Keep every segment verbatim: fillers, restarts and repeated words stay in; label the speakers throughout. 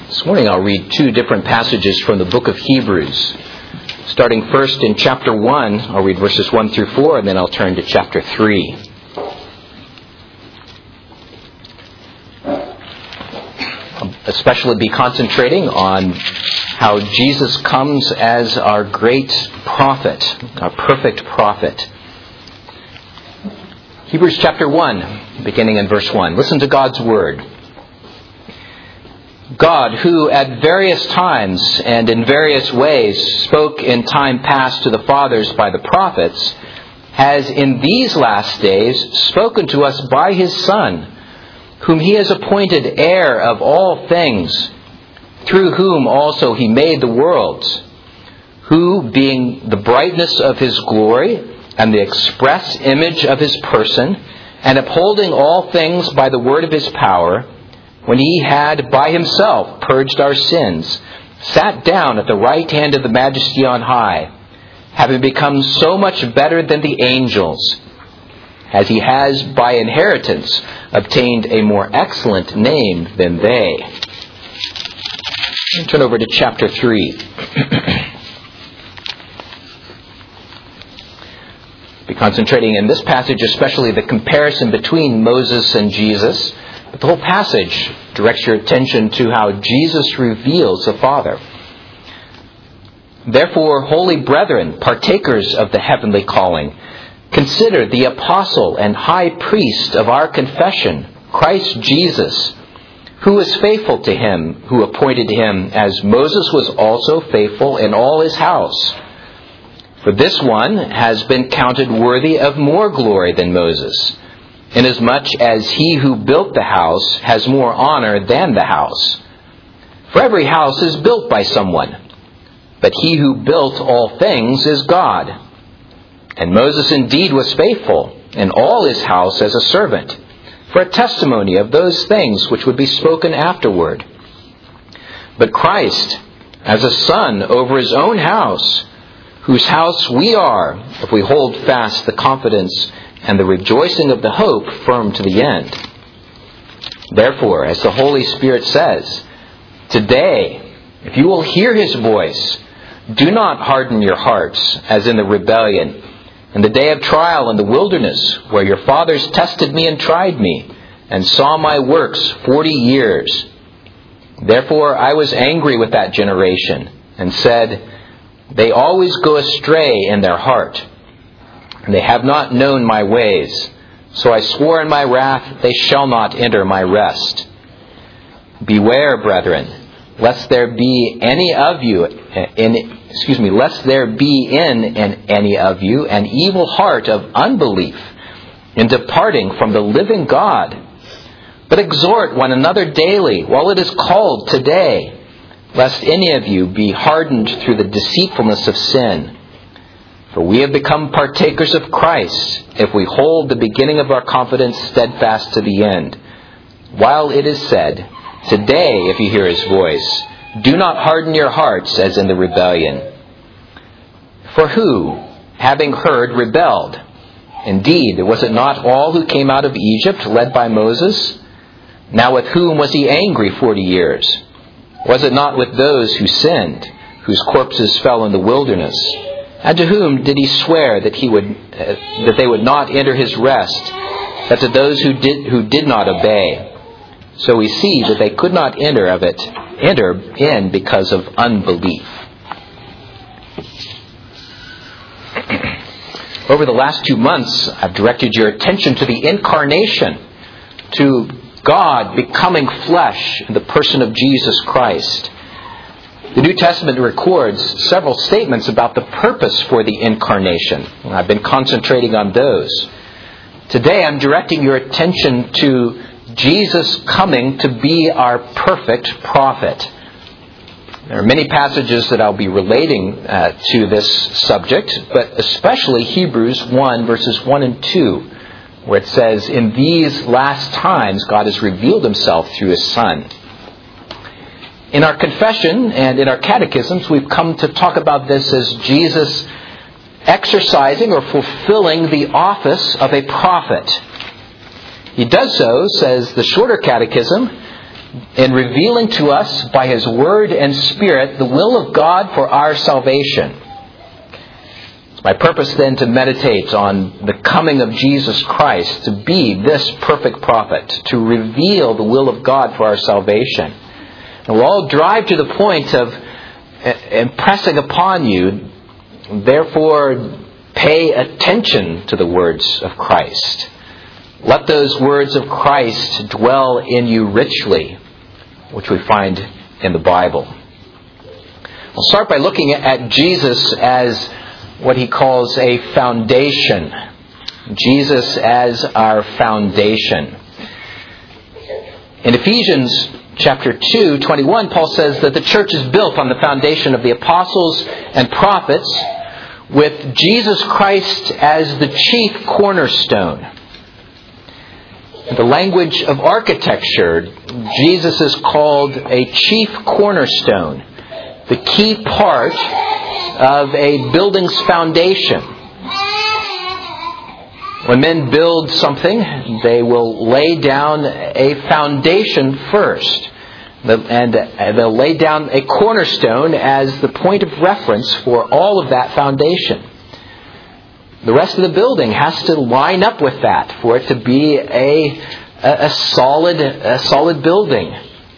Speaker 1: This morning I'll read two different passages from the book of Hebrews. Starting first in chapter one, I'll read verses one through four, and then I'll turn to chapter three. I'll especially be concentrating on how Jesus comes as our great prophet, our perfect prophet. Hebrews chapter one, beginning in verse one. Listen to God's word. God, who at various times and in various ways spoke in time past to the fathers by the prophets, has in these last days spoken to us by His Son, whom He has appointed heir of all things, through whom also He made the worlds, who, being the brightness of His glory and the express image of His person, and upholding all things by the word of His power, when He had by Himself purged our sins, sat down at the right hand of the Majesty on high, having become so much better than the angels, as He has by inheritance obtained a more excellent name than they. Turn over to chapter three. Be concentrating in this passage especially the comparison between Moses and Jesus. But the whole passage directs your attention to how Jesus reveals the Father. Therefore, holy brethren, partakers of the heavenly calling, consider the apostle and high priest of our confession, Christ Jesus, who is faithful to Him who appointed Him, as Moses was also faithful in all his house. For this one has been counted worthy of more glory than Moses, inasmuch as he who built the house has more honor than the house. For every house is built by someone, but He who built all things is God. And Moses indeed was faithful in all his house as a servant, for a testimony of those things which would be spoken afterward. But Christ, as a son over His own house, whose house we are, if we hold fast the confidence and the rejoicing of the hope firm to the end. Therefore, as the Holy Spirit says, today, if you will hear His voice, do not harden your hearts as in the rebellion, in the day of trial in the wilderness, where your fathers tested me and tried me, and saw my works forty years. Therefore I was angry with that generation, and said, they always go astray in their heart, and they have not known my ways. So I swore in my wrath, they shall not enter my rest. Beware, brethren, lest there be any of you in excuse me, lest there be in, in any of you an evil heart of unbelief in departing from the living God. But exhort one another daily, while it is called today, lest any of you be hardened through the deceitfulness of sin. For we have become partakers of Christ, if we hold the beginning of our confidence steadfast to the end. While it is said, today, if you hear His voice, do not harden your hearts as in the rebellion. For who, having heard, rebelled? Indeed, was it not all who came out of Egypt led by Moses? Now with whom was He angry forty years? Was it not with those who sinned, whose corpses fell in the wilderness? And to whom did He swear that he would uh, that they would not enter His rest, but to those who did who did not obey? So we see that they could not enter of it enter in because of unbelief. Over the last two months, I've directed your attention to the incarnation, to God becoming flesh in the person of Jesus Christ. The New Testament records several statements about the purpose for the incarnation. I've been concentrating on those. Today I'm directing your attention to Jesus coming to be our perfect prophet. There are many passages that I'll be relating uh, to this subject, but especially Hebrews one, verses one and two, where it says, in these last times God has revealed Himself through His Son. In our confession and in our catechisms, we've come to talk about this as Jesus exercising or fulfilling the office of a prophet. He does so, says the shorter catechism, in revealing to us by His Word and Spirit the will of God for our salvation. It's my purpose then to meditate on the coming of Jesus Christ to be this perfect prophet, to reveal the will of God for our salvation. And we'll all drive to the point of impressing upon you, therefore, pay attention to the words of Christ. Let those words of Christ dwell in you richly, which we find in the Bible. I'll start by looking at Jesus as what he calls a foundation. Jesus as our foundation. In Ephesians chapter two, twenty-one, Paul says that the church is built on the foundation of the apostles and prophets, with Jesus Christ as the chief cornerstone. In the language of architecture, Jesus is called a chief cornerstone, the key part of a building's foundation. When men build something, they will lay down a foundation first. And they'll lay down a cornerstone as the point of reference for all of that foundation. The rest of the building has to line up with that for it to be a, a, solid, a solid building.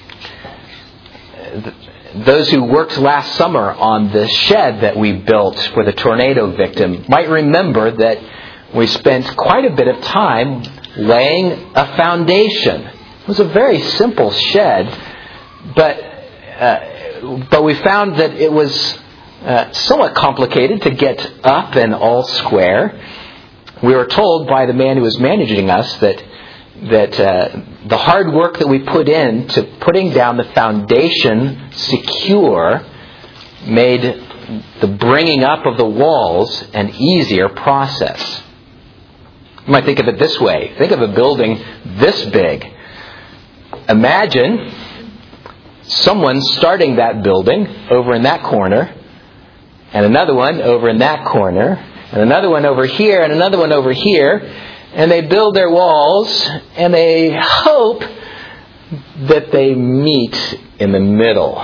Speaker 1: Those who worked last summer on the shed that we built for the tornado victim might remember that we spent quite a bit of time laying a foundation. It was a very simple shed, but uh, but we found that it was uh, somewhat complicated to get up and all square. We were told by the man who was managing us that that uh, the hard work that we put in to putting down the foundation secure made the bringing up of the walls an easier process. You might think of it this way. Think of a building this big. Imagine someone starting that building over in that corner, and another one over in that corner, and another one over here, and another one over here, and they build their walls, and they hope that they meet in the middle.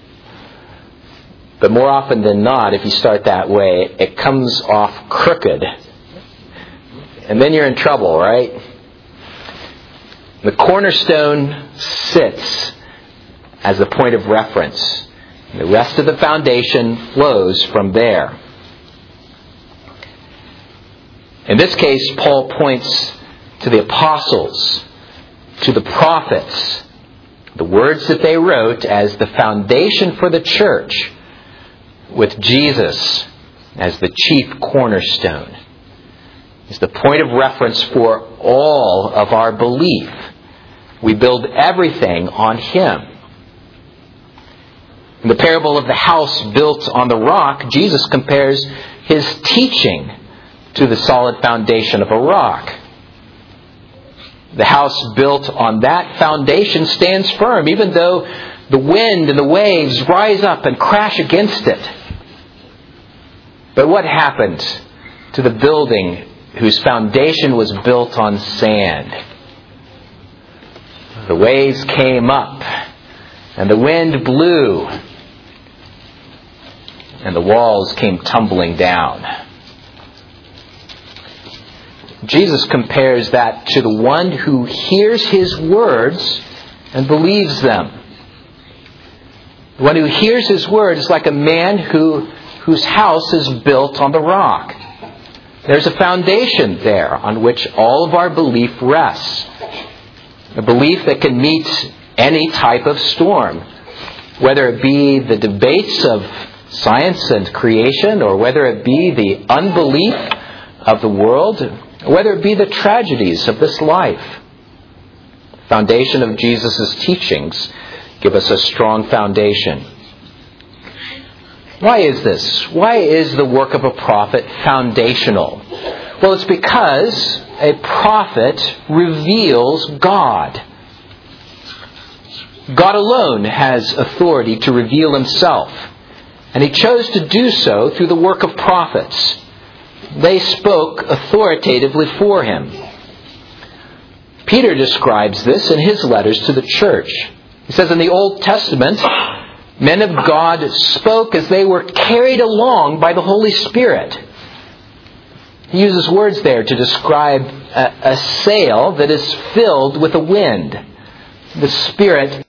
Speaker 1: But more often than not, if you start that way, it comes off crooked. And then you're in trouble, right? The cornerstone sits as the point of reference. The rest of the foundation flows from there. In this case, Paul points to the apostles, to the prophets, the words that they wrote as the foundation for the church, with Jesus as the chief cornerstone. It's the point of reference for all of our belief. We build everything on Him. In the parable of the house built on the rock, Jesus compares His teaching to the solid foundation of a rock. The house built on that foundation stands firm, even though the wind and the waves rise up and crash against it. But what happened to the building whose foundation was built on sand? The waves came up, and the wind blew, and the walls came tumbling down. Jesus compares that to the one who hears His words and believes them. The one who hears His words is like a man who, whose house is built on the rock. There's a foundation there on which all of our belief rests. A belief that can meet any type of storm, whether it be the debates of science and creation, or whether it be the unbelief of the world, whether it be the tragedies of this life. The foundation of Jesus' teachings give us a strong foundation. Why is this? Why is the work of a prophet foundational? Well, it's because a prophet reveals God. God alone has authority to reveal Himself, and He chose to do so through the work of prophets. They spoke authoritatively for Him. Peter describes this in his letters to the church. He says in the Old Testament, men of God spoke as they were carried along by the Holy Spirit. He uses words there to describe a, a sail that is filled with a wind. The Spirit